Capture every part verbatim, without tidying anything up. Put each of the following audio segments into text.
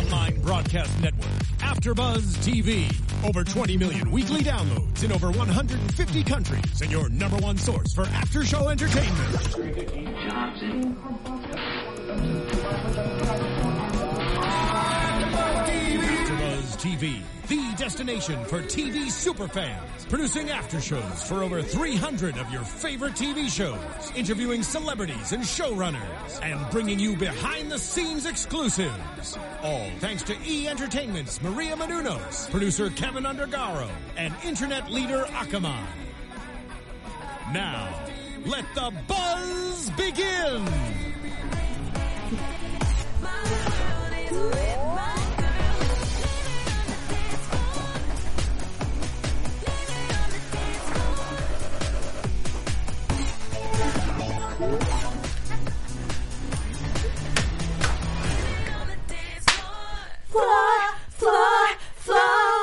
online broadcast network, AfterBuzz T V. Over twenty million weekly downloads in over one hundred fifty countries, and your number one source for after-show entertainment. AfterBuzz T V, the destination for T V superfans, producing after-shows for over three hundred of your favorite T V shows, interviewing celebrities and showrunners, and bringing you behind-the-scenes exclusives. All thanks to E! Entertainment's Maria Menounos, producer Kevin Undergaro, and internet leader Akamai. Now, let the buzz begin! Floor, floor, floor.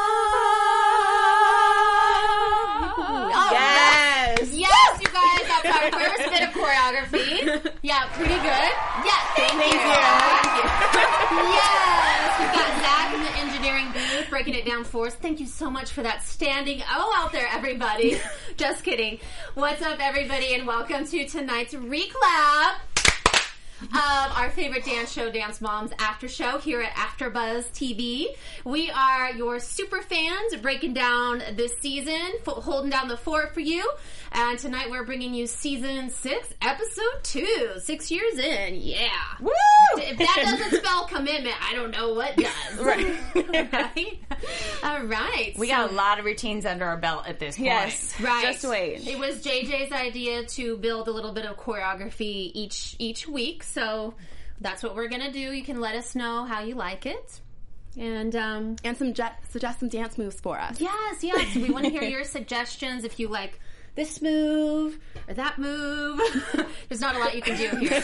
Yes. Yes, you guys, that's our first bit of choreography. Yeah, pretty good. Yeah, thank, Thank you. you. Thank you. Yes, we've got Zach in the engineering booth breaking it down for us. Thank you so much for that standing O out there, everybody. Just kidding. What's up, everybody, and welcome to tonight's reclap of our favorite dance show, Dance Moms After Show, here at AfterBuzz T V. We are your super fans breaking down this season, f- holding down the fort for you. And tonight we're bringing you season six, episode two. Six years in, yeah. Woo! If that doesn't spell commitment, I don't know what does. Right. Right? All right. We so, got a lot of routines under our belt at this point. Yes. Right. Just wait. It was J J's idea to build a little bit of choreography each each week, so that's what we're gonna do. You can let us know how you like it, and um, And some je- suggest some dance moves for us. yes, yes, we want to hear your suggestions. If you like this move or that move, there's not a lot you can do here.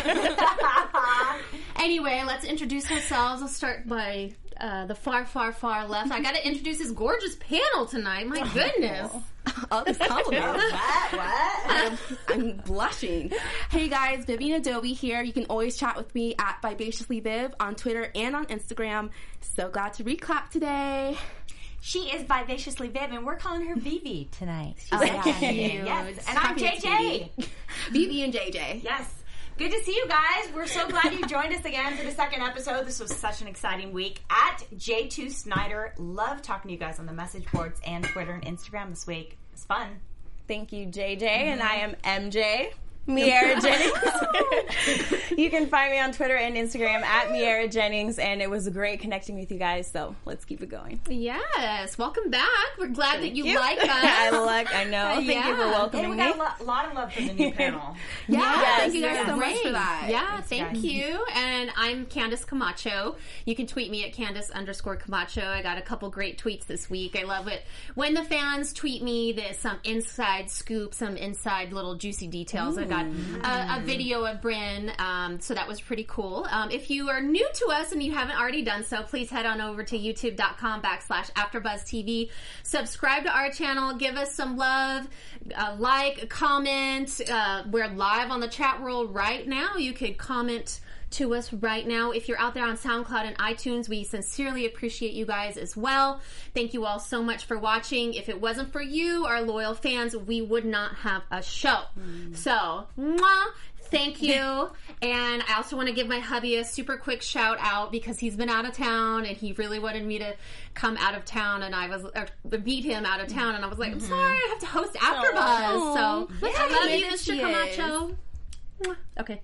So anyway, let's introduce ourselves. I'll start by uh, the far, far, far left. I got to introduce this gorgeous panel tonight. My goodness. All these compliments. What? What? I'm blushing. Hey guys, Vivian Adobe here. You can always chat with me at Vivaciously Viv on Twitter and on Instagram. So glad to reclap today. She is Vivaciously Viv, and we're calling her Vivi tonight. She's Oh, so yeah. cute. Cute. Yes. And I'm Happy J it's J. Vivi and J J. Yes. Good to see you guys. We're so glad you joined us again for the second episode. This was such an exciting week. At J two Snyder. Love talking to you guys on the message boards and Twitter and Instagram this week. It's fun. Thank you, J J, and I am M J. Miera Jennings. You can find me on Twitter and Instagram at Miera Jennings, and it was great connecting with you guys, so let's keep it going. Yes, welcome back. We're glad that you, you. like us. I like, I know. Thank Yeah. you for welcoming And we me. got a lot, lot of love for the new panel. Yeah, Yes, thank you guys yeah. so much Great. for that. Yeah, Thanks, thank guys. you. And I'm Candace Camacho. You can tweet me at Candace underscore Camacho. I got a couple great tweets this week. I love it when the fans tweet me this some inside scoop, some inside little juicy details. I got a, a video of Bryn, um, so that was pretty cool. Um, if you are new to us and you haven't already done so, please head on over to youtube.com backslash AfterBuzzTV. Subscribe to our channel. Give us some love. Uh, like, comment. Uh, we're live on the chat roll right now. You could comment to us right now. If you're out there on SoundCloud and iTunes, we sincerely appreciate you guys as well. Thank you all so much for watching. If it wasn't for you, our loyal fans, we would not have a show. Mm. So, mwah, thank you. And I also want to give my hubby a super quick shout out because he's been out of town and he really wanted me to come out of town, and I was or beat him out of town, and I was like, I'm sorry, I have to host AfterBuzz. So, Yeah, I love he you, is, Mister he Camacho. Okay.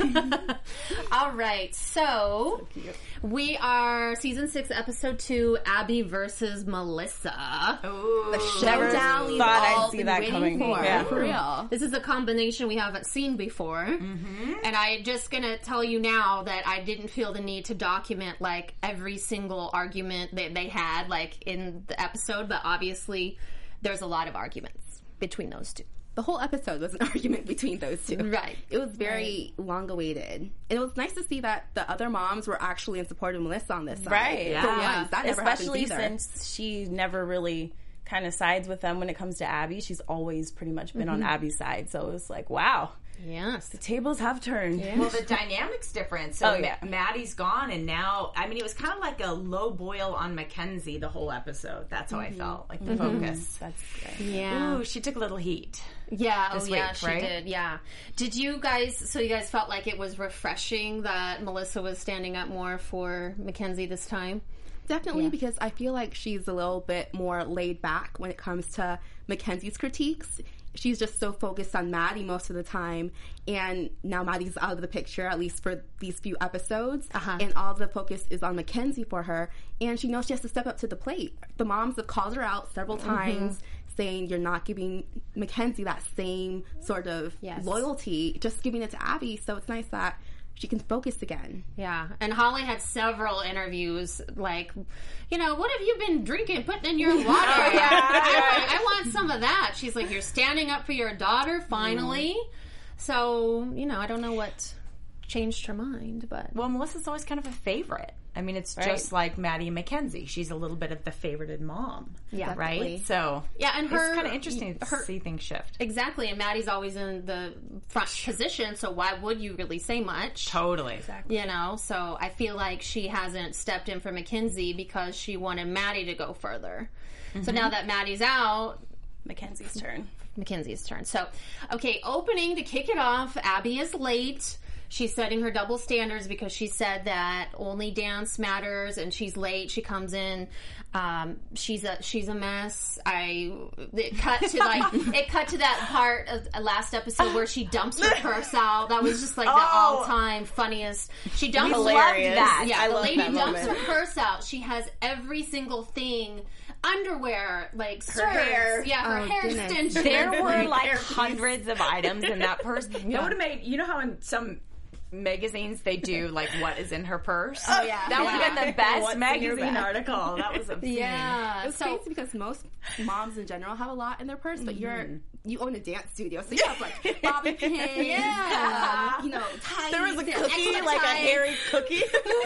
All right. So, we are season six, episode two, Abby versus Melissa. Ooh. The showdown we've thought I'd all see been that waiting coming. for. Yeah. For real. This is a combination we haven't seen before. Mm-hmm. And I'm just going to tell you now that I didn't feel the need to document, like, every single argument that they had, like, in the episode. But obviously, there's a lot of arguments between those two. The whole episode was an argument between those two. Right. It was very right. long awaited. And it was nice to see that the other moms were actually in support of Melissa on this side. Right. For Yeah. once. That never Especially happens since she never really kind of sides with them when it comes to Abby. She's always pretty much been mm-hmm. on Abby's side. So it was like, wow. Yes. The tables have turned. Yeah. Well, the dynamic's different. So Oh, yeah. Ma- Maddie's gone, and now, I mean, it was kind of like a low boil on Mackenzie the whole episode. That's how Mm-hmm. I felt, like the focus. That's good. Yeah. Ooh, she took a little heat. Yeah, oh this yeah, week, she right? did. Yeah. Did you guys, so you guys felt like it was refreshing that Melissa was standing up more for Mackenzie this time? Definitely, Yeah. because I feel like she's a little bit more laid back when it comes to Mackenzie's critiques. She's just so focused on Maddie most of the time, and now Maddie's out of the picture, at least for these few episodes, Uh-huh. and all the focus is on Mackenzie for her, and she knows she has to step up to the plate. The moms have called her out several times, saying you're not giving Mackenzie that same sort of Yes. loyalty, just giving it to Abby, so it's nice that she can focus again. Yeah. And Holly had several interviews like, you know, what have you been drinking, putting in your water? Oh, yeah. I, I want some of that. She's like, you're standing up for your daughter, finally. So, you know, I don't know what changed her mind, but. Well, Melissa's always kind of a favorite. I mean, it's Right. just like Maddie and Mackenzie. She's a little bit of the favorited mom. Yeah. Right? Definitely. So, Yeah, and her. it's kind of interesting to her- see things shift. Exactly, and Maddie's always in the front position, so why would you really say much? Totally. You know, so I feel like she hasn't stepped in for Mackenzie because she wanted Maddie to go further. So now that Maddie's out, Mackenzie's turn. Mackenzie's turn. So, okay, opening to kick it off, Abby is late. She's setting her double standards because she said that only dance matters, and she's late. She comes in, um, she's a she's a mess. I it cut to like it cut to that part of the last episode where she dumps her purse out. That was just like the Oh. all time funniest. She dumps Hilarious. that. Yeah, I the love lady that dumps moment. her purse out. She has every single thing. Underwear, like skirts, hair. yeah, her Oh, hair goodness. extensions. There were like Hairpiece. hundreds of items in that purse. That would have made, you know how in some magazines they do like what is in her purse? Oh, yeah. That would have Yeah. been the best What's in your magazine bag? article. That was obscene. Yeah, It's so crazy because most moms in general have a lot in their purse, but you're you own a dance studio, so you have like bobby pins, Yeah. um, you know, ties. There was a and cookie, extra like a ties. hairy cookie.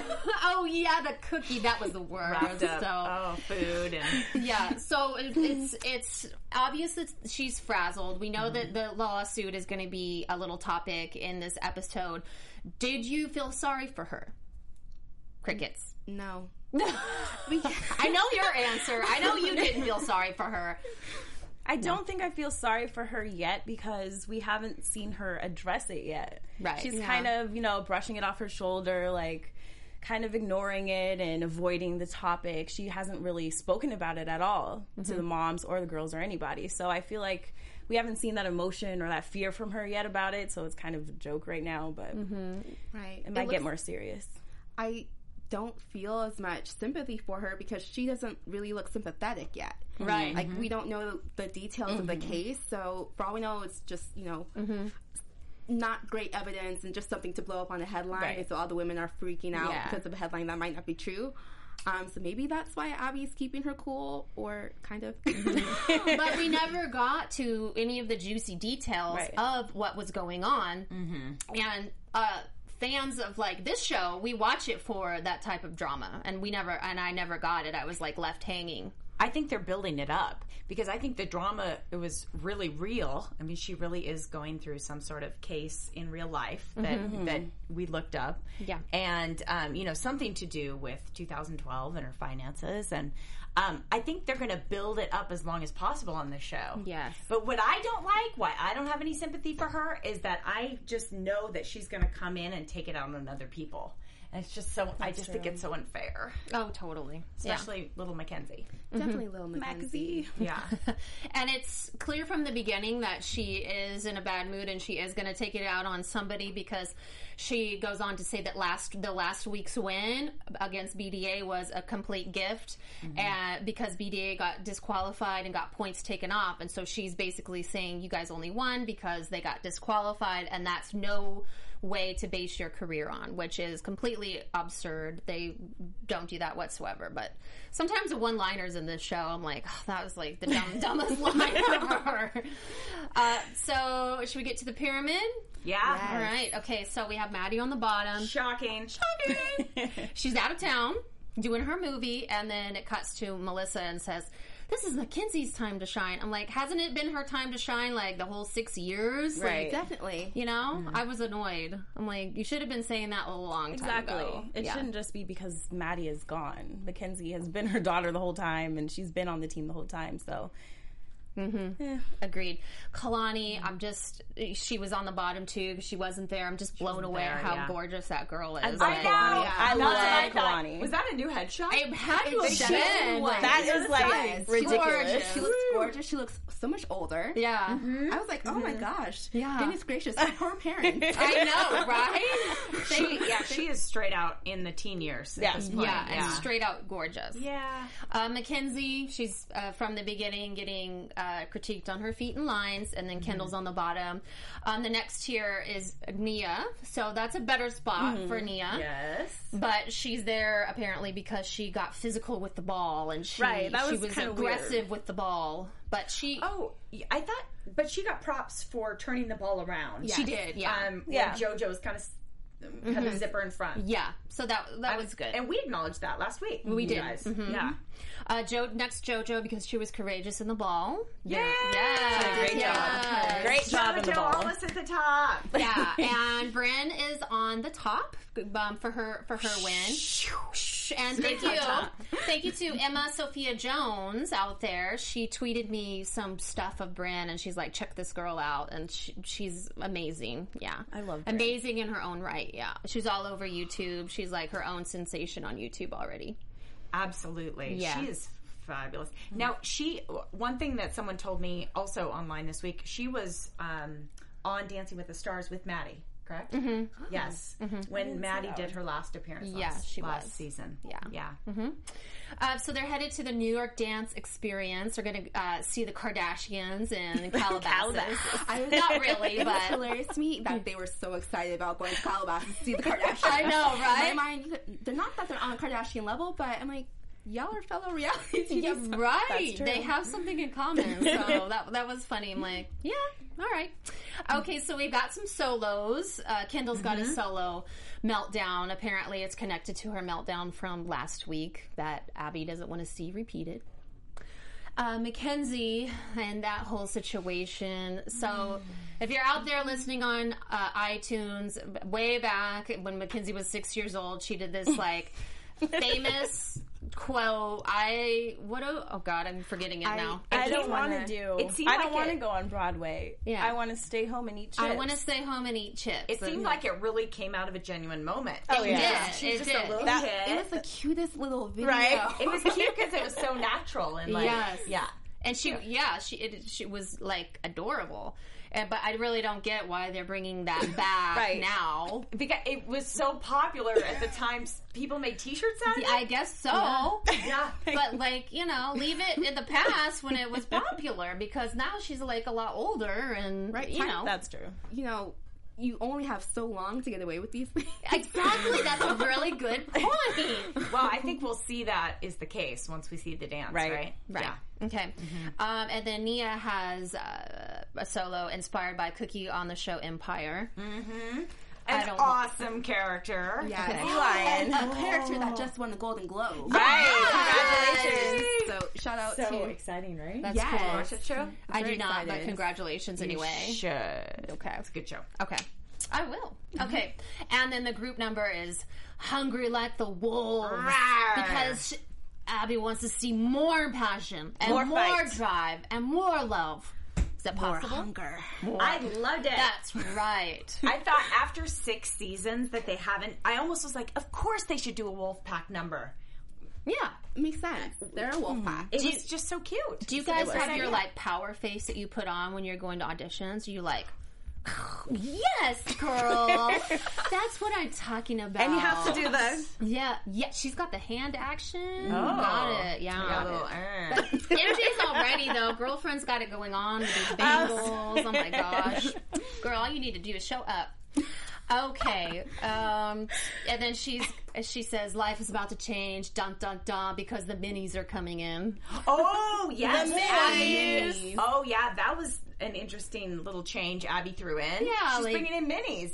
oh yeah, the cookie that was the word. Wrapped up. So Oh, food and yeah, so it, it's it's obvious that she's frazzled. We know that the lawsuit is going to be a little topic in this episode. Did you feel sorry for her? Crickets. No. I know your answer. I know you didn't feel sorry for her. I don't think I feel sorry for her yet because we haven't seen her address it yet. Right. She's Yeah. kind of, you know, brushing it off her shoulder, like kind of ignoring it and avoiding the topic. She hasn't really spoken about it at all to the moms or the girls or anybody. So I feel like we haven't seen that emotion or that fear from her yet about it. So it's kind of a joke right now, but Right. it might looks- get more serious. I don't feel as much sympathy for her because she doesn't really look sympathetic yet. Right. Like, we don't know the details of the case, so for all we know, it's just, you know, not great evidence and just something to blow up on a headline. Right. And so all the women are freaking out Yeah. because of a headline that might not be true. Um, so maybe that's why Abby's keeping her cool, or kind of. But we never got to any of the juicy details Right. of what was going on. Mm-hmm. And uh, fans of like this show, we watch it for that type of drama, and we never, and I never got it. I was like left hanging. I think they're building it up because I think the drama, it was really real. I mean, she really is going through some sort of case in real life that that we looked up. Yeah. And, um, you know, something to do with two thousand twelve and her finances. And um, I think they're going to build it up as long as possible on the show. Yes. But what I don't like, why I don't have any sympathy for her, is that I just know that she's going to come in and take it out on other people. And it's just so, I just think it's so unfair. Oh, totally. Especially little Mackenzie. Definitely Lil Mackenzie. Yeah. And it's clear from the beginning that she is in a bad mood and she is going to take it out on somebody, because she goes on to say that last the last week's win against B D A was a complete gift, and because B D A got disqualified and got points taken off, and so she's basically saying you guys only won because they got disqualified, and that's no way to base your career on, which is completely absurd. They don't do that whatsoever. But sometimes the one-liners in this show, I'm like, oh, that was like the dumb, dumbest line ever. Uh, so should we get to the pyramid? Yeah. All right. Okay. So we have Maddie on the bottom. Shocking. She's out of town doing her movie, and then it cuts to Melissa and says, this is Mackenzie's time to shine. I'm like, hasn't it been her time to shine like the whole six years? Right. Like, Definitely. you know, mm-hmm. I was annoyed. I'm like, you should have been saying that a long exactly. time ago. It yeah. shouldn't just be because Maddie is gone. Mackenzie has been her daughter the whole time, and she's been on the team the whole time, so... Mm-hmm. Yeah. Agreed. Kalani, I'm just, she was on the bottom too because she wasn't there. I'm just blown away there, how yeah. gorgeous that girl is. I know. Like, Yeah. I That's love what I thought. Kalani. Was that a new headshot? It had to It's have been. like- That is like Yes. ridiculous. Gorgeous. She looks gorgeous. She looks so much older. Yeah. Mm-hmm. I was like, oh my gosh. Yeah. Goodness gracious. Her parents. I know, right? She, yeah, she is straight out in the teen years. Yeah. At this point. Yeah, and straight out gorgeous. Yeah. Uh, Mackenzie, she's uh, from the beginning getting uh, critiqued on her feet and lines, and then Kendall's on the bottom. Um, the next tier is Nia, so that's a better spot for Nia. Yes. But she's there apparently because she got physical with the ball, and she, Right, that she was was kinda aggressive weird. with the ball. But she, Oh, I thought, but she got props for turning the ball around. she did, yeah. Um, Yeah. when JoJo's kind of had the zipper in front. yeah. So that that was good. And we acknowledged that last week. We you did. Guys. Mhm. Yeah. Uh, jo- next JoJo because she was courageous in the ball. Yay! Yeah, Great yeah. job. Great job in the JoJo ball. almost at the top. Yeah, and Bryn is on the top um, for her for her win. And thank you, thank you to Emma Sophia Jones out there. She tweeted me some stuff of Bryn, and she's like, "Check this girl out," and she, she's amazing. Yeah, I love Bryn. amazing in her own right. Yeah, she's all over YouTube. She's like her own sensation on YouTube already. Absolutely. Yeah. She is fabulous. Now, she, one thing that someone told me also online this week, she was um, on Dancing with the Stars with Maddie, correct? Mm-hmm. Yes. When Maddie did her last appearance Yeah, last, she last was. season. Yeah. Yeah. Uh, so they're headed to the New York Dance Experience. They're going to uh, see the Kardashians in Calabasas. I was Not really, It was but hilarious to me that they were so excited about going to Calabasas to see the Kardashians. I know, right? In my mind, you could- they're not that they're on a Kardashian level, but I'm like, y'all are fellow reality T V yeah, stars. right. true. They have something in common. So that that was funny. I'm like, yeah, all right. Okay, so we've got some solos. Uh, Kendall's got a solo meltdown. Apparently, it's connected to her meltdown from last week that Abby doesn't want to see repeated. Uh, Mackenzie and that whole situation. So, if you're out there listening on uh, iTunes, way back when Mackenzie was six years old, she did this like famous quote. I what? A, oh God, I'm forgetting it now. I don't seemed want to like- do. it seemed I don't like want to it- go on Broadway. Yeah. I want to stay home and eat chips. I want to stay home and eat chips. It seemed And- like it really came out of a genuine moment. Oh, It yeah. did. She was It just did. a little That- kid. It was the cutest little video. Right. It was cute because it was so natural and like, Yes. yeah. And she, yeah, she it, she was like adorable. And, but I really don't get why they're bringing that back Right. now. Because it was so popular at the time, people made T-shirts out of it. I guess so. yeah. But like, you know, leave it in the past when it was popular because now she's like a lot older and Right, you know. That's true. You know, you only have so long to get away with these things. Exactly, that's a really good point. Well, I think we'll see that is the case once we see the dance, right? Right. Right. Yeah. Okay. Um, and then Nia has uh, a solo inspired by Cookie on the show Empire. An I don't- awesome character. Yeah, Okay. Lion. a character that just won the Golden Globe. Right. Congratulations. So shout out So to exciting, right? That's Yes. cool. Watch that show? I do Very not, but excited. congratulations anyway. Should. Okay. It's a good show. Okay. I will. Okay. And then the group number is Hungry Like the Wolves. Rawr. Because she, Abby wants to see more passion and More more, fight. drive and more love. Is that more possible? hunger. I loved it. That's right. I thought after six seasons that they haven't, I almost was like, of course they should do a Wolfpack number. Yeah. Makes sense. They're a wolf pack. It was just so cute. Do you guys was. have your Yeah. like power face that you put on when you're going to auditions? Are you like, yes, girl. That's what I'm talking about. And you have to do the. Yeah, yeah. She's got the hand action. Oh. Got it. Yeah. Yeah, a little, uh. M J's all ready though. Girlfriend's got it going on with these bangles. Oh my gosh, girl! All you need to do is show up. Okay, um, and then she's she says life is about to change. Dun dun dun, because the minis are coming in. Oh, yes. The Abby. minis. Oh, yeah. That was an interesting little change Abby threw in. Yeah, She's like- bringing in minis.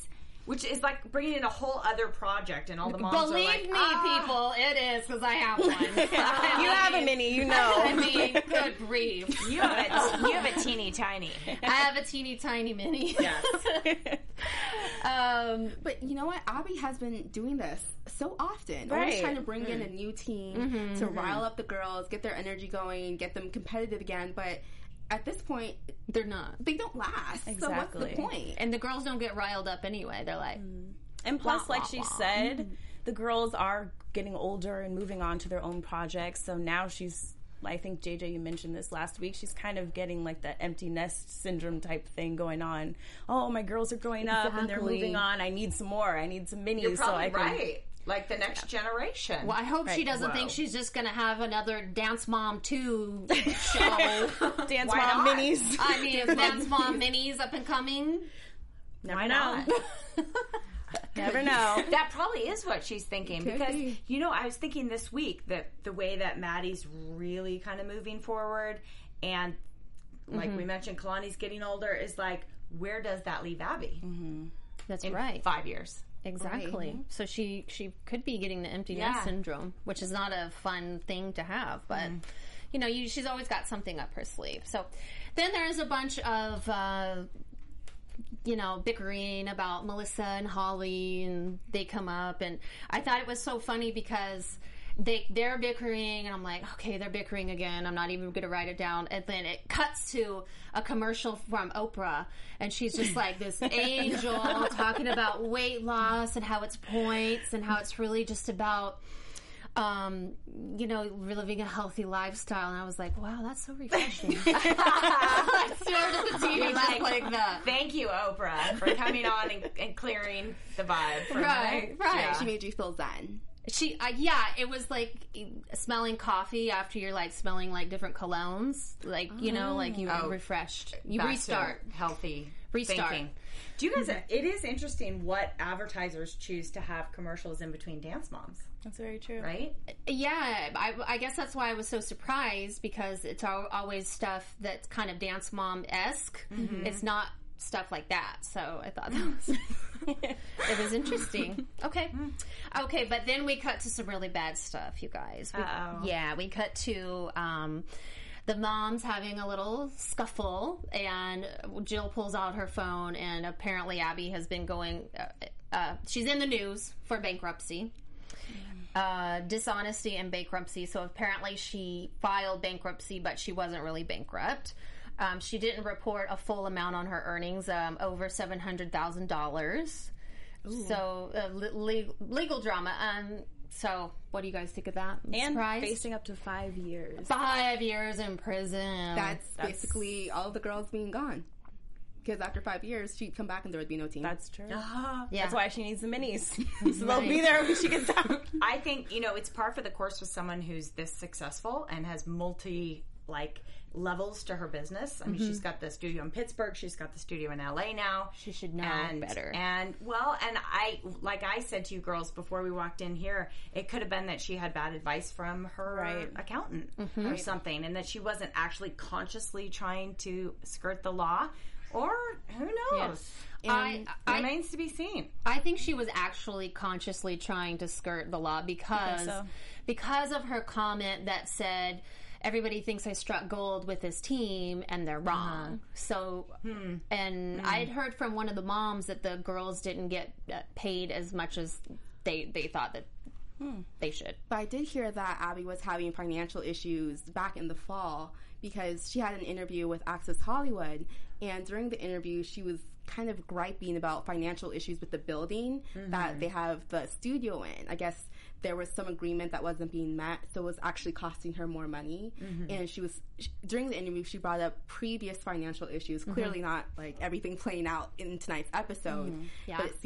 which is like bringing in a whole other project, and all the moms Believe are like, me, ah. people, it is because I have one. You have a mini, you know. I mean, good grief. You have a, you have a teeny tiny. I have a teeny tiny mini. Yes. um, But you know what? Abby has been doing this so often. Right. Always trying to bring in a new team to rile up the girls, get their energy going, get them competitive again. But at this point, they're not. they don't last. So Exactly. what's the point? And the girls don't get riled up anyway. They're like, And plus, Wah, like wah, she wah. said, the girls are getting older and moving on to their own projects. So now she's, I think, J J, you mentioned this last week, she's kind of getting like that empty nest syndrome type thing going on. Oh, my girls are growing up and they're Exactly. moving on. I need some more. I need some minis. You're so I probably can, right. Like the next generation. well, I hope she Right. doesn't Whoa. think she's just going to have another Dance Mom two show. Dance Why Mom not? minis. I mean, Dance Mom minis up and coming. Never Why know. not? Never know. That probably is what she's thinking Could because be. you know I was thinking this week that the way that Maddie's really kind of moving forward, and like we mentioned, Kalani's getting older, is like where does that leave Abby That's in right. five years? Exactly. So she she could be getting the empty Yeah. nest syndrome, which is not a fun thing to have, but you know, you, she's always got something up her sleeve. So then there's a bunch of uh, you know, bickering about Melissa and Holly, and they come up, and I thought it was so funny because they they're bickering, and I'm like, okay, they're bickering again. I'm not even going to write it down. And then it cuts to a commercial from Oprah, and she's just like this angel talking about weight loss and how it's points and how it's really just about. Um, you know, living a healthy lifestyle, and I was like, "Wow, that's so refreshing." I stared at the T V just like that. Thank you, Oprah, for coming on and, and clearing the vibe. From Right, that. right. Yeah. She made you feel zen. She, uh, yeah, it was like smelling coffee after you're like smelling like different colognes, like you know, like you Oh. refreshed, you Back to restart. healthy Restart. thinking. Do you guys? It is interesting what advertisers choose to have commercials in between Dance Moms, That's very true. right? Yeah, I, I guess that's why I was so surprised because it's al- always stuff that's kind of Dance Mom esque. It's not stuff like that. So I thought that was it was interesting. Okay, okay, but then we cut to some really bad stuff, you guys. We, Uh-oh. yeah, we cut to. Um, The mom's having a little scuffle, and Jill pulls out her phone, and apparently Abby has been going. Uh, uh, she's in the news for bankruptcy, uh, dishonesty, and bankruptcy. So apparently she filed bankruptcy, but she wasn't really bankrupt. Um, she didn't report a full amount on her earnings, um, over seven hundred thousand dollars. So uh, le- legal drama. Um, so what do you guys think of that? And Surprised? facing up to five years. Five years in prison. That's, basically all the girls being gone. Because after five years, she'd come back and there would be no team. That's true. yeah. That's why she needs the minis. So they'll be there when she gets out. I think, you know, it's par for the course with someone who's this successful and has multi, like, levels to her business. I mean, she's got the studio in Pittsburgh. She's got the studio in L A now. She should know and, better. And, well, and I, like I said to you girls before we walked in here, it could have been that she had bad advice from her Right. accountant or something, and that she wasn't actually consciously trying to skirt the law. Or, who knows? Yes. I, I, Remains to be seen. I think she was actually consciously trying to skirt the law because so? because of her comment that said everybody thinks I struck gold with this team and they're wrong. So and I'd heard from one of the moms that the girls didn't get uh, paid as much as they they thought that they should. But I did hear that Abby was having financial issues back in the fall because she had an interview with Access Hollywood, and during the interview, she was kind of griping about financial issues with the building that they have the studio in. I guess there was some agreement that wasn't being met, so it was actually costing her more money. And she was sh- during the interview, she brought up previous financial issues. Clearly, not like everything playing out in tonight's episode, Yeah. but it seems like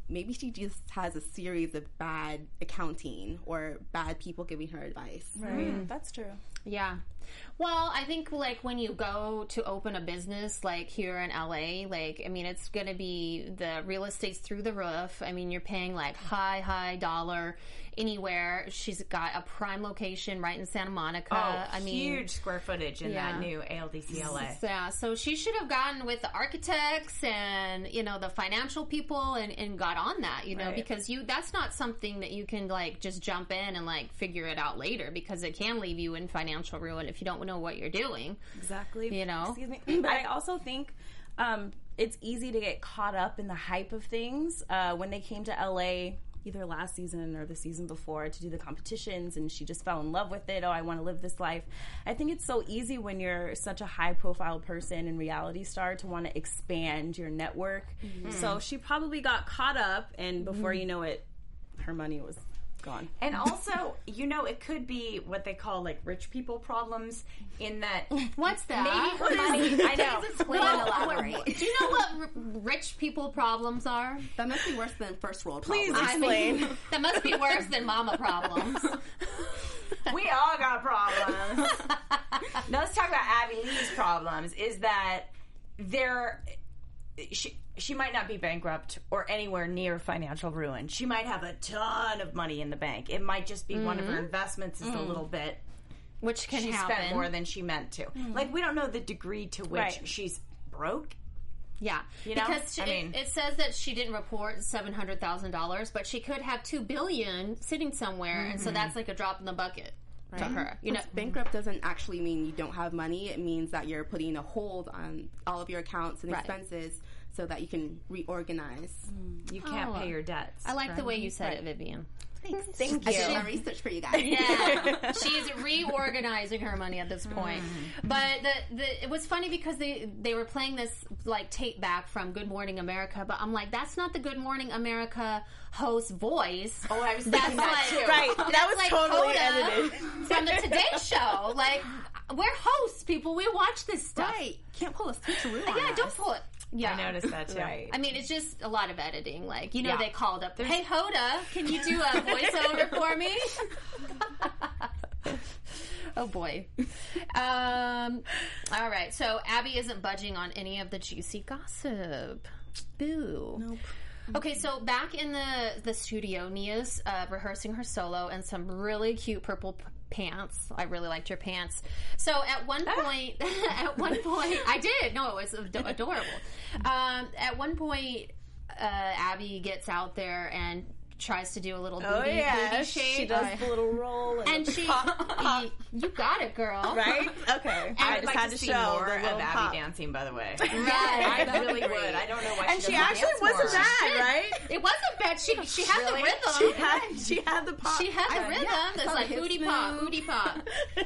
maybe she just has a series of bad accounting or bad people giving her advice. Right. Mm. That's true. Yeah. Well, I think like when you go to open a business like here in L A, like I mean it's going to be the real estate's through the roof. I mean you're paying like high high dollar anywhere. She's got a prime location right in Santa Monica. Oh, I mean huge square footage in yeah. that new A L D C L A. Yeah, so she should have gotten with the architects and you know the financial people and, and got on that, you know, Right. because you that's not something that you can like just jump in and like figure it out later because it can leave you in financial ruin if you don't know what you're doing. Exactly. You know? Excuse me. But I also think um, it's easy to get caught up in the hype of things. Uh, when they came to L A either last season or the season before to do the competitions and she just fell in love with it. Oh, I want to live this life. I think it's so easy when you're such a high profile person and reality star to want to expand your network. Mm-hmm. So she probably got caught up and before mm-hmm. you know it, her money was gone. And also, you know, it could be what they call like rich people problems in that. What's that? Maybe her money. I know. Please explain and elaborate. Do you know what r- rich people problems are? That must be worse than first world Please problems. explain. I mean, that must be worse than mama problems. We all got problems. Now let's talk about Abby Lee's problems. Is that there? She she might not be bankrupt or anywhere near financial ruin. She might have a ton of money in the bank. It might just be mm-hmm. one of her investments is mm. a little bit, which can she happen. spent more than she meant to. Mm. Like we don't know the degree to which right. she's broke. Yeah, you know? because she, I mean, it, it says that she didn't report seven hundred thousand dollars, but she could have two billion sitting somewhere, mm-hmm. and so that's like a drop in the bucket. Right. To her, you know, bankrupt doesn't actually mean you don't have money. It means that you're putting a hold on all of your accounts and right. expenses so that you can reorganize. You can't oh, pay your debts. I like right? the way you said right. it, Vivian. Thanks. Thank I you. did my research for you guys. Yeah, she's reorganizing her money at this point. Mm. But the, the it was funny because they they were playing this like tape back from Good Morning America, but I'm like, that's not the Good Morning America host voice. Oh, I was that's thinking that like too. Right, that was like totally Hoda edited from the Today Show. Like we're hosts, people. We watch this stuff. Right, can't pull a switcheroo on Yeah, us. don't pull it. Yeah, I noticed that too. Right. I mean, it's just a lot of editing. Like, you know, Yeah. they called up, hey, Hoda, can you do a voiceover for me? Oh, boy. Um, all right. So, Abby isn't budging on any of the juicy gossip. Boo. Nope. Okay, so back in the, the studio, Nia's uh, rehearsing her solo and some really cute purple p- pants. I really liked your pants. So at one point, at one point, I did. No, it was ad- adorable. Um, at one point, uh, Abby gets out there and tries to do a little booty, Oh yeah, booty shake. she does the little roll and, And the she, pop, pop. you got it, girl. Right? Okay. I I'd just like had to to see show more the of little Abby pop. dancing, by the way. Right. I really would. I don't know why And she, she doesn't actually dance wasn't more. bad, right? It wasn't bad. She she had Really? the rhythm. She had she had the pop. She had the I- rhythm. yeah, That's saw like the hips booty pop, move. booty pop.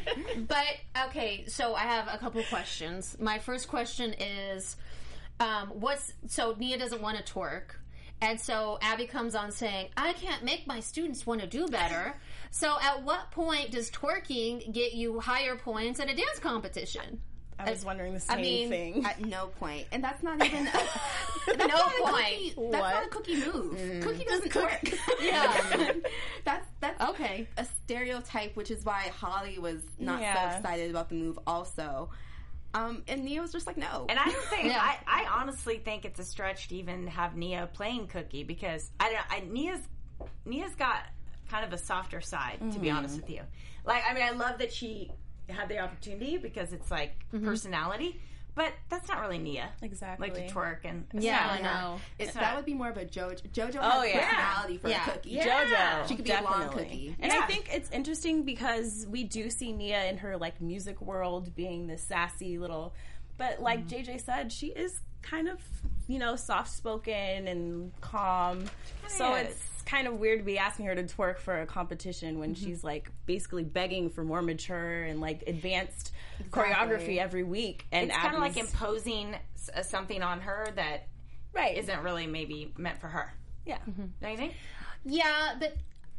But okay, so I have a couple questions. My first question is, um, what's so Nia doesn't want to twerk, and so Abby comes on saying, "I can't make my students want to do better." So at what point does twerking get you higher points at a dance competition? I was wondering the same I mean, thing. At no point. And that's not even a, that's No not a point. cookie, that's What? not a cookie move. Cookie doesn't work. Yeah. that's that's Okay. a stereotype, which is why Holly was not Yeah. so excited about the move also. Um, and Nia was just like, no. And I don't think Yeah. I, I honestly think it's a stretch to even have Nia playing Cookie because I don't. I, Nia's Nia's got kind of a softer side, to be honest with you. Like, I mean, I love that she had the opportunity because it's like personality, but that's not really Nia. Exactly. Like to twerk and it's Yeah, not I really her. know. It, It's that not- would be more of a JoJo. JoJo Oh, has yeah. personality for Yeah. a cookie. Yeah. She could be a blonde Definitely. cookie. And Yeah. I think it's interesting because we do see Nia in her like music world being this sassy little, but like Mm. J J said, she is kind of, you know, soft spoken and calm. So is. it's kind of weird to be asking her to twerk for a competition when she's like basically begging for more mature and like advanced choreography every week. And It's kind of like Abby's- imposing s- uh, something on her that right. isn't really maybe meant for her. Yeah. Don't you think? Yeah, but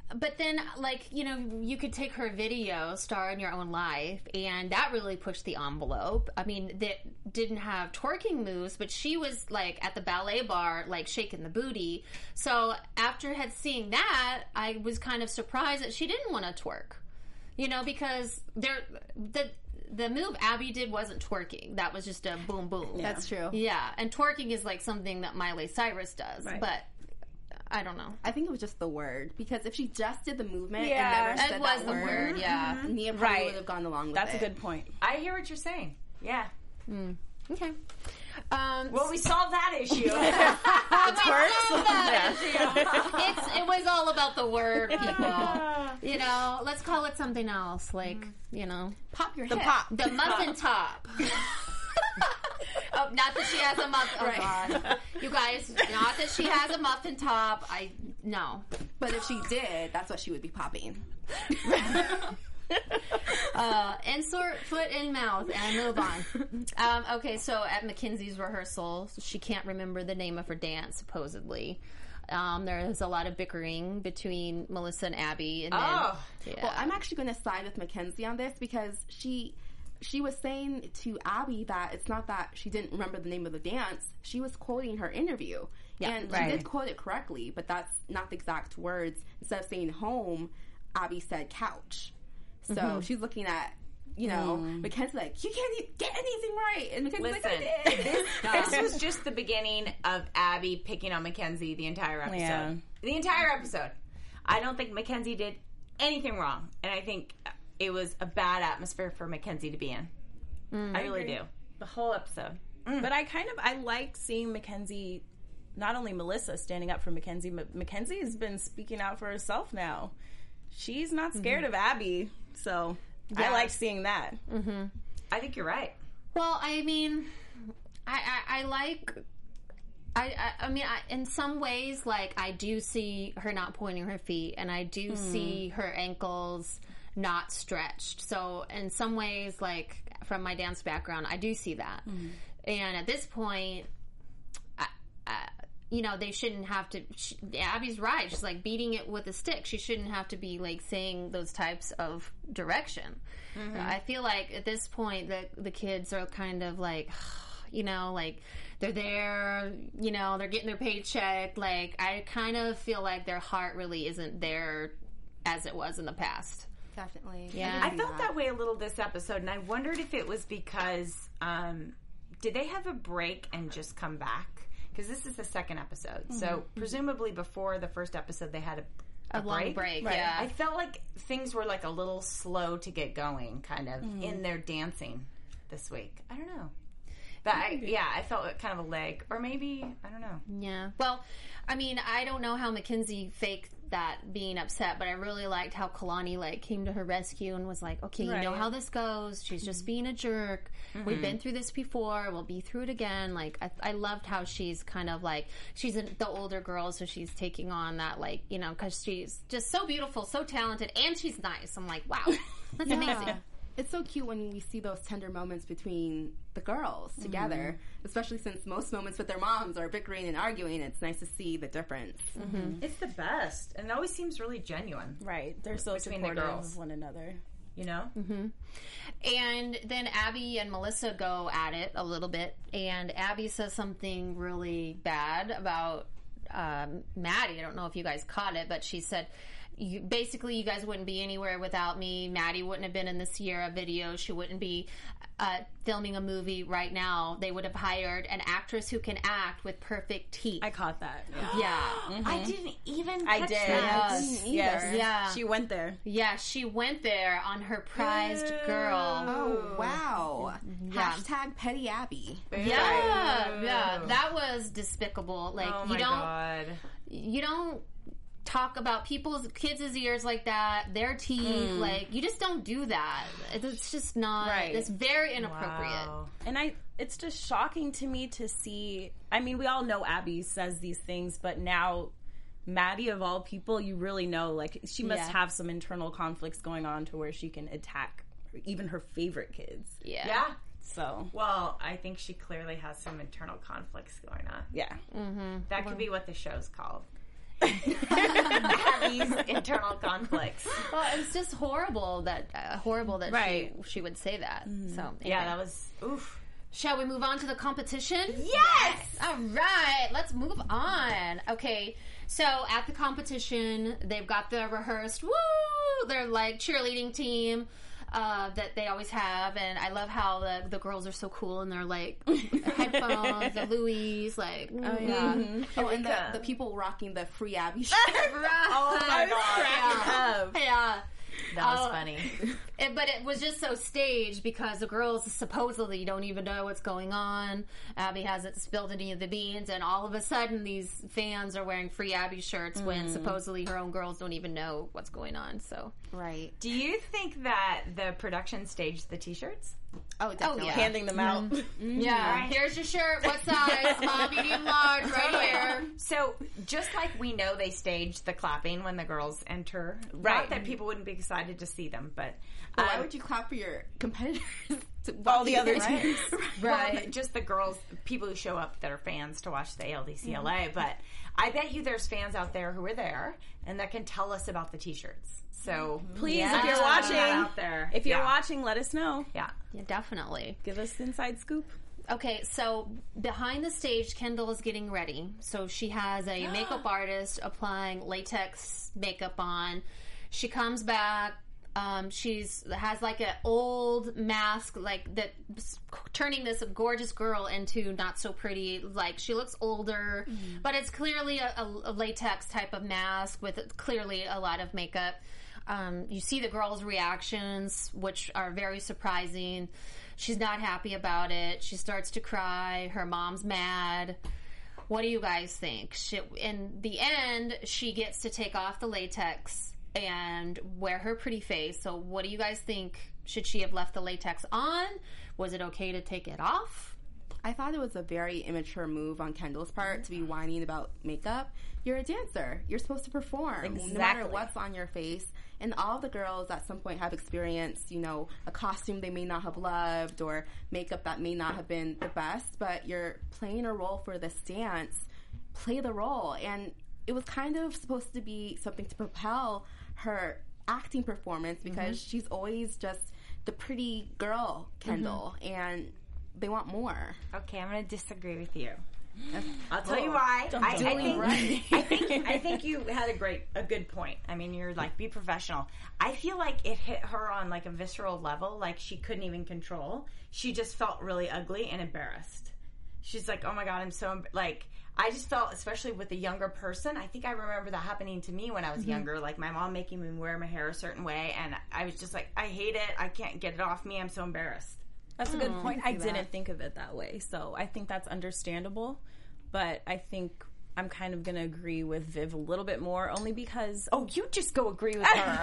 but then, like, you know, you could take her video, Star in Your Own Life, and that really pushed the envelope. I mean, that didn't have twerking moves, but she was, like, at the ballet bar, like, shaking the booty. So after had seeing that, I was kind of surprised that she didn't want to twerk. You know, because there, the the move Abby did wasn't twerking. That was just a boom, boom. Yeah. That's true. Yeah, and twerking is, like, something that Miley Cyrus does, Right. but I don't know. I think it was just the word, because if she just did the movement Yeah. and never said It was that the word, yeah. Nia probably Right. would have gone along with That's it. a good point. I hear what you're saying. Yeah. Okay. Um, Well, we solved that issue. it's, it was all about the word, people. You know, let's call it something else, like, you know, Pop your The hip. pop. the muffin top. Oh, not that she has a muffin. Oh, Right. God. You guys, not that she has a muffin top. I, no. But if she did, that's what she would be popping. Uh, insert foot in mouth and move on. Um, okay, so at Mackenzie's rehearsal, she can't remember the name of her dance, supposedly. Um, there's a lot of bickering between Melissa and Abby. And then, Oh. yeah. Well, I'm actually going to side with Mackenzie on this, because she she was saying to Abby that it's not that she didn't remember the name of the dance. She was quoting her interview. Yeah, and right. she did quote it correctly, but that's not the exact words. Instead of saying home, Abby said couch. So Mm-hmm. she's looking at, you know, Mackenzie like, you can't e- get anything right. And Mackenzie's Listen, like, I did. this, this was just the beginning of Abby picking on Mackenzie the entire episode. Yeah. The entire episode. I don't think Mackenzie did anything wrong, and I think it was a bad atmosphere for Mackenzie to be in. I really do. The whole episode. But I kind of I like seeing Mackenzie, not only Melissa standing up for Mackenzie, but Mackenzie has been speaking out for herself now. She's not scared of Abby, so I like seeing that. I think you're right. Well, I mean, I, I, I like. I, I, I mean, I, in some ways, like, I do see her not pointing her feet, and I do see her ankles not stretched. So, in some ways, like, from my dance background, I do see that. And at this point, I, I, you know, they shouldn't have to. She, Abby's right. She's like beating it with a stick. She shouldn't have to be like saying those types of direction. I feel like at this point, the the kids are kind of like, you know, like they're there. You know, they're getting their paycheck. Like, I kind of feel like their heart really isn't there as it was in the past. Definitely. Yeah. I felt that way a little this episode, and I wondered if it was because um, did they have a break and just come back? Because this is the second episode, so presumably before the first episode they had a, A long break, yeah. I felt like things were like a little slow to get going, kind of in their dancing this week. I don't know, but I, yeah, I felt it kind of a leg, or maybe I don't know. Yeah. Well, I mean, I don't know how Mackenzie faked that being upset, but I really liked how Kalani like came to her rescue and was like, "Okay, you know Right. how this goes. She's just being a jerk. We've been through this before. We'll be through it again." Like, I, I loved how she's kind of like she's a, the older girl, so she's taking on that, like, you know, because she's just so beautiful, so talented, and she's nice. I'm like, wow, that's amazing. It's so cute when we see those tender moments between the girls together, especially since most moments with their moms are bickering and arguing. It's nice to see the difference. It's the best, and it always seems really genuine. Right. They're so Between the supportive girls. of one another. You know, And then Abby and Melissa go at it a little bit, and Abby says something really bad about um, Maddie. I don't know if you guys caught it, but she said, you, basically, you guys wouldn't be anywhere without me. Maddie wouldn't have been in the Sierra video. She wouldn't be uh, filming a movie right now. They would have hired an actress who can act with perfect teeth. I caught that. Yeah. yeah. I didn't even. I catch did. that. Yes. either. Yes. Yeah. She went there. Yeah, she went there on her prized girl. Oh, wow. Yeah. Hashtag Petty Abby. Yeah, yeah, that was despicable. Like, Oh you my don't, god. you don't talk about people's kids' ears like that, their teeth. Like, you just don't do that. It's just not. Right. It's very inappropriate. Wow. And I, it's just shocking to me to see. I mean, we all know Abby says these things, but now Maddie, of all people, you really know, like, she must Yeah. have some internal conflicts going on to where she can attack even her favorite kids. Yeah. Yeah. So, Well, I think she clearly has some internal conflicts going on. yeah. That could be what the show's called. have these internal conflicts. Well, it's just horrible that uh, horrible that Right. she she would say that. So anyway. Yeah, that was oof. Shall we move on to the competition? Yes. All right, let's move on. Okay, so at the competition, they've got the rehearsed, woo! They're like cheerleading team uh, that they always have, and I love how the the girls are so cool and they're like headphones, the Louis, like Oh yeah. Oh, and the, the people rocking the Free Abby shirt. Oh my god. Up. yeah. That was Uh, funny. It, but it was just so staged because the girls supposedly don't even know what's going on. Abby hasn't spilled any of the beans, and all of a sudden these fans are wearing Free Abby shirts when supposedly her own girls don't even know what's going on. So Right. Do you think that the production staged the t-shirts? Oh, definitely. yeah. Handing them out. yeah, here's your shirt. What size? Small, medium, large, right here. So, just like we know they staged the clapping when the girls enter, Right. not that people wouldn't be excited to see them, but But why um, would you clap for your competitors? to All watch the you, other right? teams. well, just the girls, people who show up that are fans to watch the A L D C L A. But I bet you there's fans out there who are there and that can tell us about the t-shirts. So Please, yeah, if you're put that watching, out there. if you're Yeah. watching, let us know. yeah. Yeah, definitely. Give us the inside scoop. Okay, so behind the stage, Kendall is getting ready. So she has a makeup artist applying latex makeup on. She comes back. Um, she's has like an old mask, like that, turning this gorgeous girl into not so pretty. Like she looks older, but it's clearly a, a, a latex type of mask with clearly a lot of makeup. Um, you see the girls' reactions, which are very surprising. She's not happy about it. She starts to cry. Her mom's mad. What do you guys think? She, in the end, she gets to take off the latex and wear her pretty face. So what do you guys think? Should she have left the latex on? Was it okay to take it off? I thought it was a very immature move on Kendall's part to be whining about makeup. You're a dancer. You're supposed to perform. No matter Exactly. what's on your face. And all of the girls at some point have experienced, you know, a costume they may not have loved or makeup that may not have been the best, but you're playing a role for this dance. Play the role. And it was kind of supposed to be something to propel her acting performance because she's always just the pretty girl, Kendall. And they want more. Okay, I'm going to disagree with you. I'll Oh, tell you why. I, I do think it right. I think I think you had a great a good point. I mean, you're like, be professional. I feel like it hit her on like a visceral level, like she couldn't even control. She just felt really ugly and embarrassed. She's like, oh my god, I'm so emb-. like. I just felt, especially with a younger person, I think I remember that happening to me when I was Mm-hmm. younger, like my mom making me wear my hair a certain way, and I was just like, I hate it. I can't get it off me. I'm so embarrassed. That's a good point. I didn't think of it that way. So I think that's understandable. But I think I'm kind of going to agree with Viv a little bit more, only because Oh, you just go agree with her.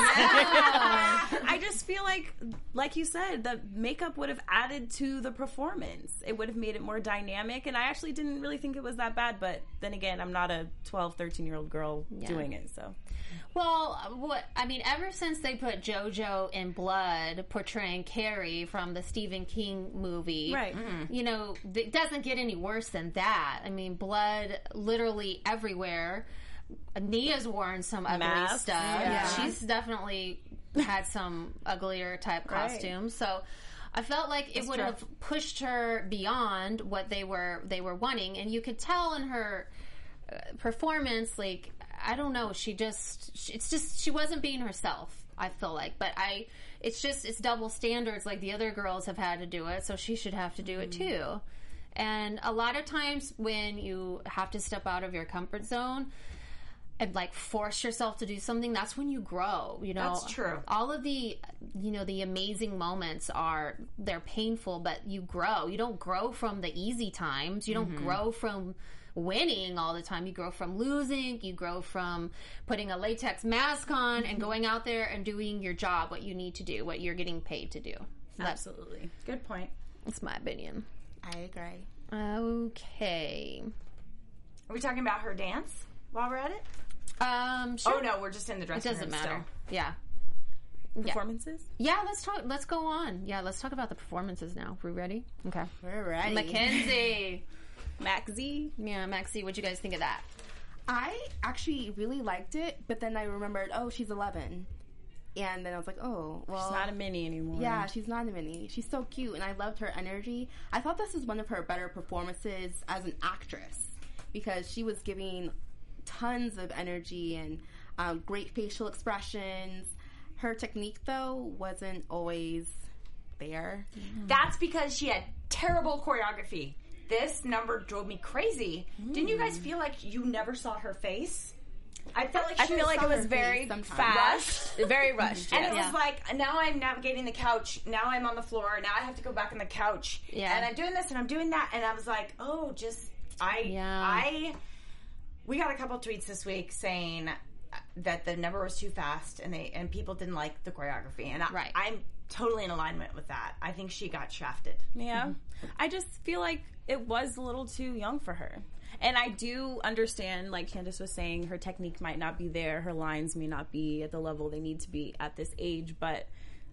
I just feel like, like you said, the makeup would have added to the performance. It would have made it more dynamic. And I actually didn't really think it was that bad. But then again, I'm not a twelve, thirteen year old girl doing it. So Well, what I mean, ever since they put JoJo in Blood portraying Carrie from the Stephen King movie, Right. you know, it doesn't get any worse than that. I mean, blood literally everywhere. Nia's worn some ugly Masks, stuff. yeah. She's definitely had some uglier type Right. costumes. So I felt like it would true. have pushed her beyond what they were they were wanting, and you could tell in her uh, performance, like, I don't know, she just it's just she wasn't being herself, I feel like. But I it's just it's double standards. Like the other girls have had to do it, so she should have to do it too. And a lot of times when you have to step out of your comfort zone and like force yourself to do something, that's when you grow, you know. That's true. All of the, you know, the amazing moments are, they're painful, but you grow. You don't grow from the easy times. You don't Mm-hmm. grow from winning all the time. You grow from losing. You grow from putting a latex mask on Mm-hmm. and going out there and doing your job, what you need to do, what you're getting paid to do. That's, absolutely. Good point. that's my opinion. I agree. Okay. Are we talking about her dance while we're at it? Um, sure. Oh no, we're just in the It dressing doesn't room matter. still. Yeah. Performances? Yeah, let's talk. Let's go on. Yeah, let's talk about the performances now. We ready? Okay. We're ready. Mackenzie. Mac Z. Yeah, Maxie, what'd you guys think of that? I actually really liked it, but then I remembered, oh, she's eleven. And then I was like, oh, well. She's not a mini anymore. Yeah, she's not a mini. She's so cute, and I loved her energy. I thought this was one of her better performances as an actress because she was giving tons of energy and um, great facial expressions. Her technique, though, wasn't always there. That's because she had terrible choreography. This number drove me crazy. Mm. Didn't you guys feel like you never saw her face? I felt like I she feel like it was her very face fast, very rushed, and yes. it was Yeah. like now I'm navigating the couch. Now I'm on the floor. Now I have to go back on the couch. Yeah. And I'm doing this and I'm doing that, and I was like, oh, just I, Yeah. I. We got a couple tweets this week saying that the number was too fast, and they and people didn't like the choreography, and I, Right. I'm totally in alignment with that. I think she got shafted. Yeah. I just feel like it was a little too young for her. And I do understand, like Candace was saying, her technique might not be there, her lines may not be at the level they need to be at this age, but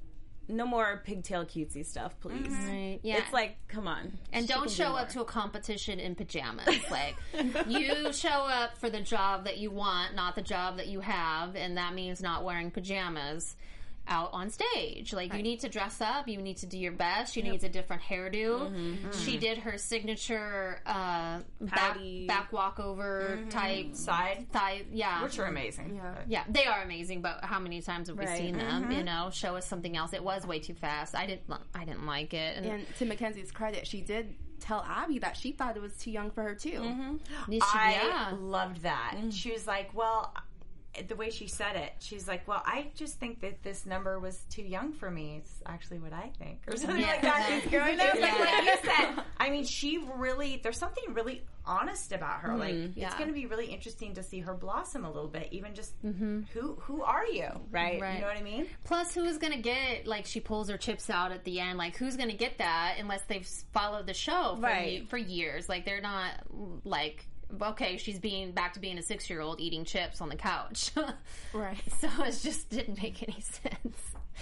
no more pigtail cutesy stuff, please. Right, yeah. It's like, come on. And She don't can do show more. up to a competition in pajamas. Like, you show up for the job that you want, not the job that you have, and that means not wearing pajamas out on stage. Like, you need to dress up, you need to do your best, she needs a different hairdo. She did her signature uh, back, Patty. back walkover type Side, thigh. Yeah. which are amazing. Yeah. Yeah, they are amazing, but how many times have we Right. seen them? You know, show us something else. It was way too fast. I didn't. I didn't like it. And, And to Mackenzie's credit, she did tell Abby that she thought it was too young for her, too. she- I yeah. loved that. She was like, well, the way she said it, she's like, well, I just think that this number was too young for me. It's actually what I think. Or something Yeah. like that. She's going there. Like, Yeah. like you said. I mean, she really, there's something really honest about her. Like, it's Yeah. going to be really interesting to see her blossom a little bit. Even just, who who are you? Right? Right. You know what I mean? Plus, who is going to get, like, she pulls her chips out at the end. Like, who's going to get that unless they've followed the show for, Right. ye- for years? Like, they're not, like, okay, she's being back to being a six-year-old eating chips on the couch. Right. So it just didn't make any sense.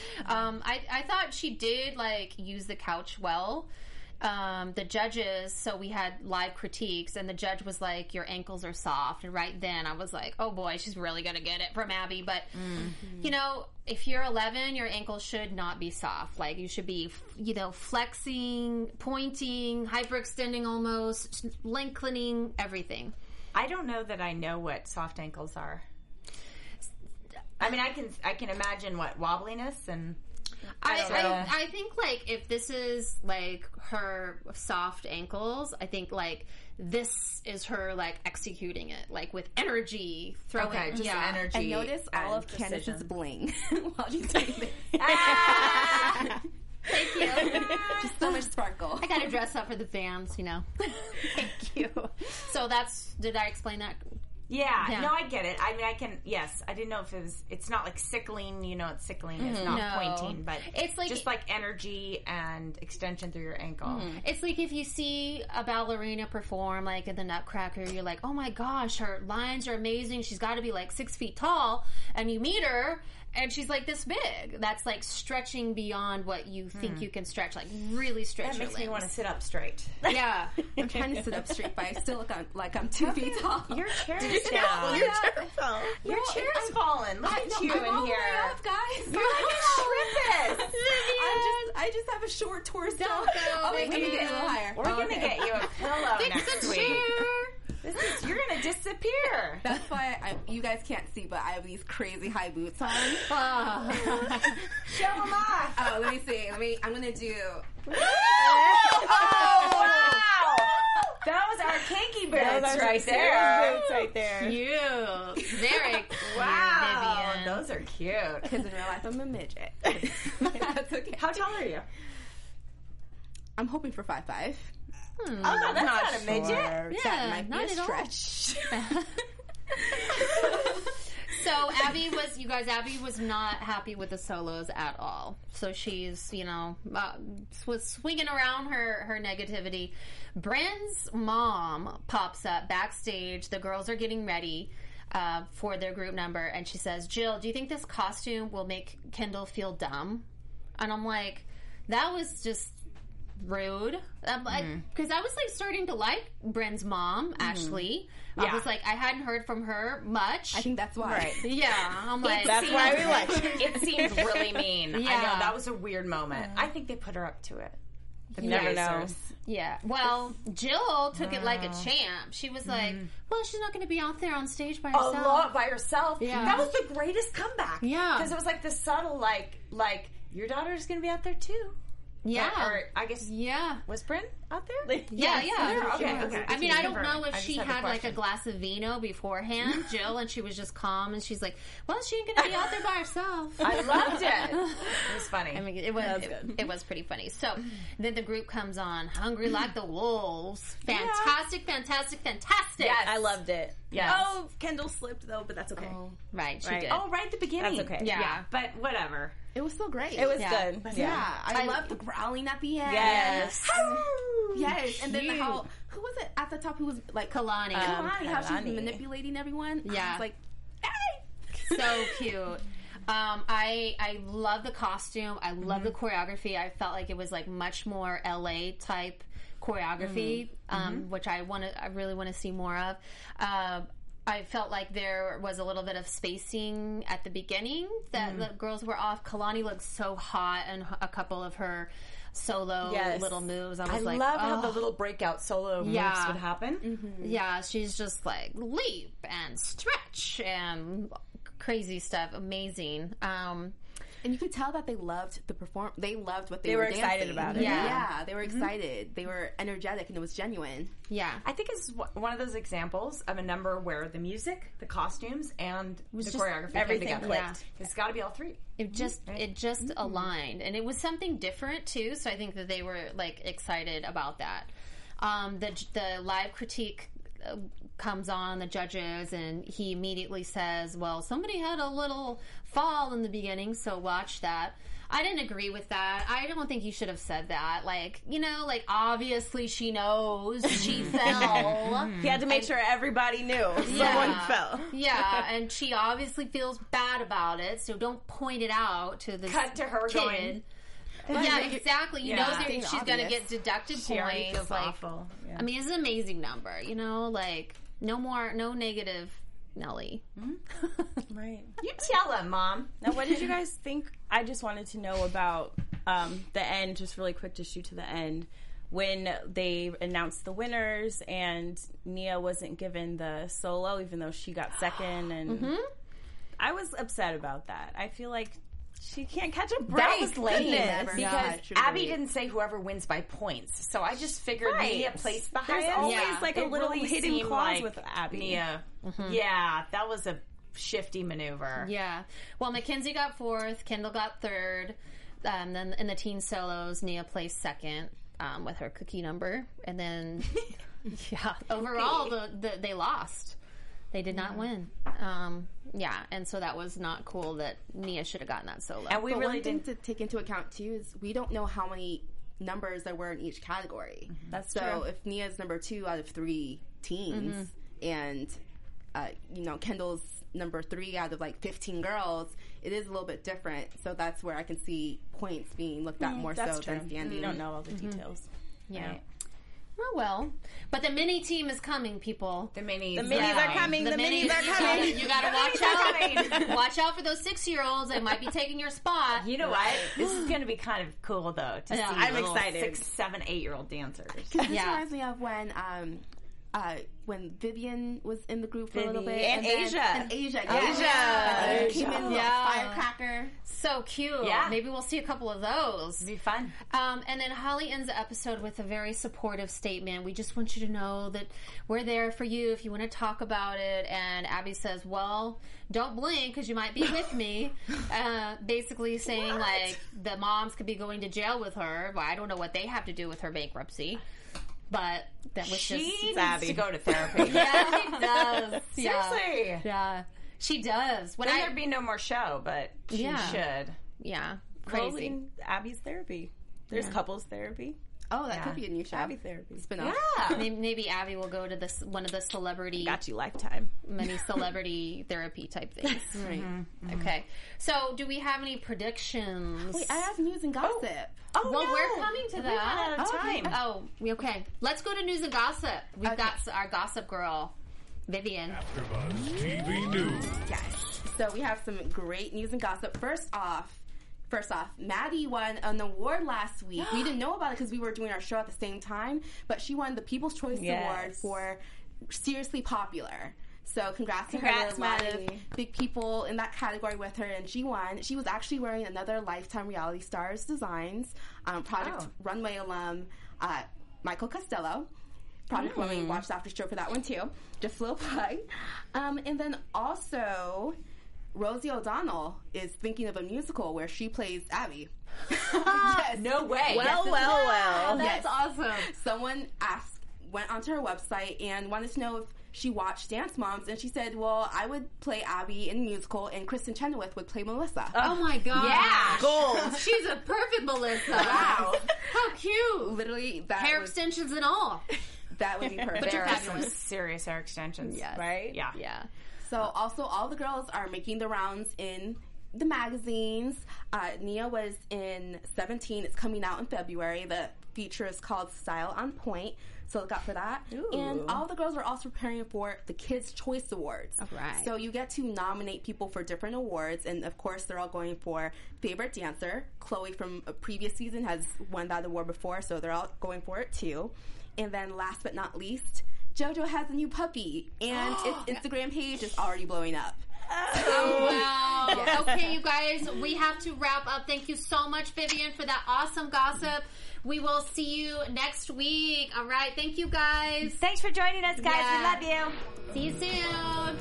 Um, I, I thought she did, like, use the couch well. Um, the judges, so we had live critiques, and the judge was like, your ankles are soft. And right then I was like, oh boy, she's really going to get it from Abby. But, you know, if you're eleven, your ankles should not be soft. Like, you should be, you know, flexing, pointing, hyperextending almost, lengthening, everything. I don't know that I know what soft ankles are. I mean, I can I can imagine what wobbliness and. I, don't I, know. I think, like, if this is, like, her soft ankles, I think, like, this is her, like, executing it, like, with energy, throwing, Okay, just yeah. energy. And notice all and of Candace's precision. bling while she's doing this. Thank you. Just so much sparkle. I gotta dress up for the fans, you know. Thank you. So that's, did I explain that? Yeah, Yeah. no, I get it. I mean, I can, yes, I didn't know if it was, it's not like sickling, you know, it's sickling, it's not No. pointing, but It's like- just like energy and extension through your ankle. It's like if you see a ballerina perform, like in the Nutcracker, you're like, oh my gosh, her lines are amazing. She's got to be like six feet tall. And you meet her, and she's like this big. That's like stretching beyond what you think you can stretch. Like really stretch That your makes me limbs. want to sit up straight. Yeah. I'm trying to sit up straight, but I still look on, like I'm two feet tall. Your chair is down. Your chair fell. Your chair's fallen. Look I at know, you I'm in all the here. way up, guys. You're like a shrimpus. I just, I just have a short torso. Don't go, Oh, wait, let me get a little higher. We're going to get you a pillow next week. Chair. This is, you're going to disappear. That's why I, you guys can't see, but I have these crazy high boots on. Ah. Show them off. Oh, let me see. Let me. I'm gonna do. Oh, wow. Those are kinky boots right there. Boots right there. Cute. Very cute, Wow. Vivian. Those are cute. Because in real life, I'm a midget. That's okay. How tall are you? I'm hoping for five five. Oh, no, that's not, a midget. Sure. Yeah, that might not be at a all. stretch. So Abby was, you guys, Abby was not happy with the solos at all. So she's, you know, uh, was swinging around her, her negativity. Bryn's mom pops up backstage. The girls are getting ready uh, for their group number. And she says, Jill, do you think this costume will make Kendall feel dumb? And I'm like, that was just rude. Um, because I was like starting to like Bryn's mom, Ashley. I Yeah. was like, I hadn't heard from her much. I think that's why. yeah, I'm like, That's why we like her. It seems really mean. I Yeah. know that was a weird moment. I think they put her up to it. The Never know. producers. yeah. Well, Jill took it like a champ. She was like, well, she's not going to be out there on stage by A herself. lot by herself. Yeah. That was the greatest comeback. Yeah. because it was like the subtle, like, like your daughter's going to be out there too. Yeah. Or I guess yeah. was Bryn out there? Yeah, yeah. Okay, okay. I mean, I don't Never know mind. if I she just had had the like a question. glass of vino beforehand, Jill, and she was just calm, and she's like, "Well, she ain't gonna be out there by herself." I loved it. It was funny. I mean, it was it, it was pretty funny. So then the group comes on, hungry like the wolves. Fantastic, fantastic, fantastic. Yes. I loved it. Yes. Oh, Kendall slipped though, but that's okay. Oh, right, she Right. did. oh, right at the beginning. That's okay. Yeah. but whatever. It was so great. It was Yeah. good. Yeah, I, I- love the growling at the end. Yes. Yes, and then Cute. how who was it at the top who was like Kalani. Kalani, how she was Kalani. manipulating everyone. I Yeah. was like, hey. So cute. Um, I I love the costume. I love the choreography. I felt like it was like much more L A type choreography, um, which I want to. I really want to see more of. Uh, I felt like there was a little bit of spacing at the beginning that the girls were off. Kalani looked so hot, and a couple of her solo Yes. little moves. I was I like, love how oh. the little breakout solo moves Yeah. would happen. Yeah, she's just like leap and stretch and crazy stuff. Amazing. Um, And you could tell that they loved the perform. They loved what they, They were dancing. excited about it. Yeah. yeah, they were excited. They were energetic, and it was genuine. yeah. I think it's w- one of those examples of a number where the music, the costumes, and the just choreography everything came together. clicked. It's got to be all three. It just it just aligned, and it was something different too. So I think that they were like excited about that. Um, the the live critique uh, comes on the judges, and he immediately says, "Well, somebody had a little fall in the beginning, so watch that." I didn't agree with that. I don't think you should have said that. Like, you know, like obviously she knows she fell. He had to make sure everybody knew someone fell. Yeah, and she obviously feels bad about it, so don't point it out to the Cut to her kid. going, yeah, exactly. You Yeah. know that Being she's going to obvious. get deducted She already points. feels Like, awful. Yeah. I mean, it's an amazing number. You know, like no more, no negative, Nelly. Right. You tell him, Mom. Now, what did you guys think? I just wanted to know about um, the end, just really quick to shoot to the end. When they announced the winners and Nia wasn't given the solo, even though she got second. And I was upset about that. I feel like she can't catch a break. That was lame Goodness. Yeah, because it should've Abby been. didn't say whoever wins by points. So I just figured Right. Nia placed the There's highest. always Yeah. like a It little really hidden seemed clause like with Abby. Nia. Yeah, that was a shifty maneuver. Yeah. Well, Mackenzie got fourth. Kendall got third. Um, then in the teen solos, Nia placed second um, with her cookie number, and then yeah, overall the, the they lost. They did not win. Um, yeah, and so that was not cool that Nia should have gotten that solo. And we But really one thing didn't. to take into account too is we don't know how many numbers there were in each category. That's so true. if Nia's number two out of three teens, and uh, you know Kendall's number three out of like fifteen girls, it is a little bit different. So that's where I can see points being looked at more That's so true. than standing. You don't know all the details. yeah. Right. Oh well, but the mini team is coming, people. The minis. The minis are coming. The, minis, are you coming. Gotta, you gotta watch out. Watch out for those six-year-olds. They might be taking your spot. You know what? This is going to be kind of cool, though, to Yeah. see I'm little excited. six, seven, eight-year-old dancers. This Yeah. reminds me of when um, uh, when Vivian was in the group for a little bit, And then- Asia. and Asia, yeah. Asia. And then Asia. came in with Yeah. a firecracker. So cute. Yeah. Maybe we'll see a couple of those. It'd be fun. Um, and then Holly ends the episode with a very supportive statement. We just want you to know that we're there for you if you want to talk about it. And Abby says, well, don't blink because you might be with me. Uh, basically saying, like, the moms could be going to jail with her. Well, I don't know what they have to do with her bankruptcy. But that was She just... needs Abby. to go to therapy. Yeah, she does. Yeah. Seriously. Yeah. She does. When Then I... there'd be no more show, but she Yeah. should. Yeah. Well, Crazy. in Abby's therapy. There's Yeah. couples therapy. Oh, that Yeah. could be a new show. Abby therapy. Spin-off. Yeah. Maybe, maybe Abby will go to this one of the celebrity, Got you lifetime. many celebrity therapy type things. Right. Okay. So, do we have any predictions? Wait, I have news and gossip. Oh, well, no. we're coming to We that. ran out of Okay. time. Oh, we- okay. Let's go to news and gossip. We've Okay. got our gossip girl, Vivian. AfterBuzz T V News. So we have some great news and gossip. First off, First off, Maddie won an award last week. We didn't know about it because we were doing our show at the same time, but she won the People's Choice Yes. Award for Seriously Popular. So congrats, Congrats, to her. There were a lot Maddie. of big people in that category with her, and she won. She was actually wearing another Lifetime Reality Stars Designs um, Project Oh. Runway alum, uh, Michael Costello. Project Mm. Runway, watched after show for that one too. Just a little plug. Um, and then also, Rosie O'Donnell is thinking of a musical where she plays Abby. Yes. No way. Well, well, well. That's Yes. awesome. Someone asked, went onto her website and wanted to know if she watched Dance Moms, and she said, well, I would play Abby in the musical, and Kristen Chenoweth would play Melissa. Oh my god. Yeah. Gold. She's a perfect Melissa. Wow. How cute. Literally, that Hair would, extensions and all. that would be perfect. But you're There are some fabulous. serious hair extensions. Yes. Right? Yeah. Yeah. So also all the girls are making the rounds in the magazines. Uh, Nia was in seventeen. It's coming out in February. The feature is called Style on Point. So look out for that. Ooh. And all the girls are also preparing for the Kids' Choice Awards. right. So you get to nominate people for different awards. And of course, they're all going for Favorite Dancer. Chloe from a previous season has won that award before. So they're all going for it too. And then last but not least, JoJo has a new puppy, and its Instagram page is already blowing up. Oh, wow. Okay, you guys, we have to wrap up. Thank you so much, Vivian, for that awesome gossip. We will see you next week. All right. Thank you, guys. Thanks for joining us, guys. Yeah. We love you. See you soon.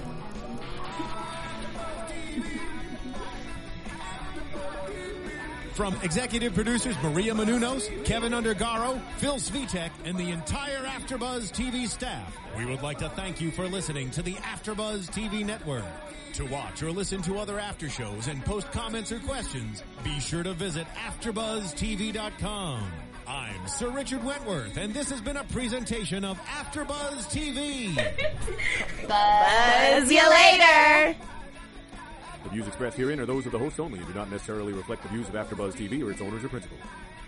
From executive producers Maria Menounos, Kevin Undergaro, Phil Svitek, and the entire AfterBuzz T V staff, we would like to thank you for listening to the AfterBuzz T V network. To watch or listen to other after shows and post comments or questions, be sure to visit after buzz T V dot com. I'm Sir Richard Wentworth, and this has been a presentation of AfterBuzz T V. Buzz you later. The views expressed herein are those of the hosts only and do not necessarily reflect the views of AfterBuzz T V or its owners or principals.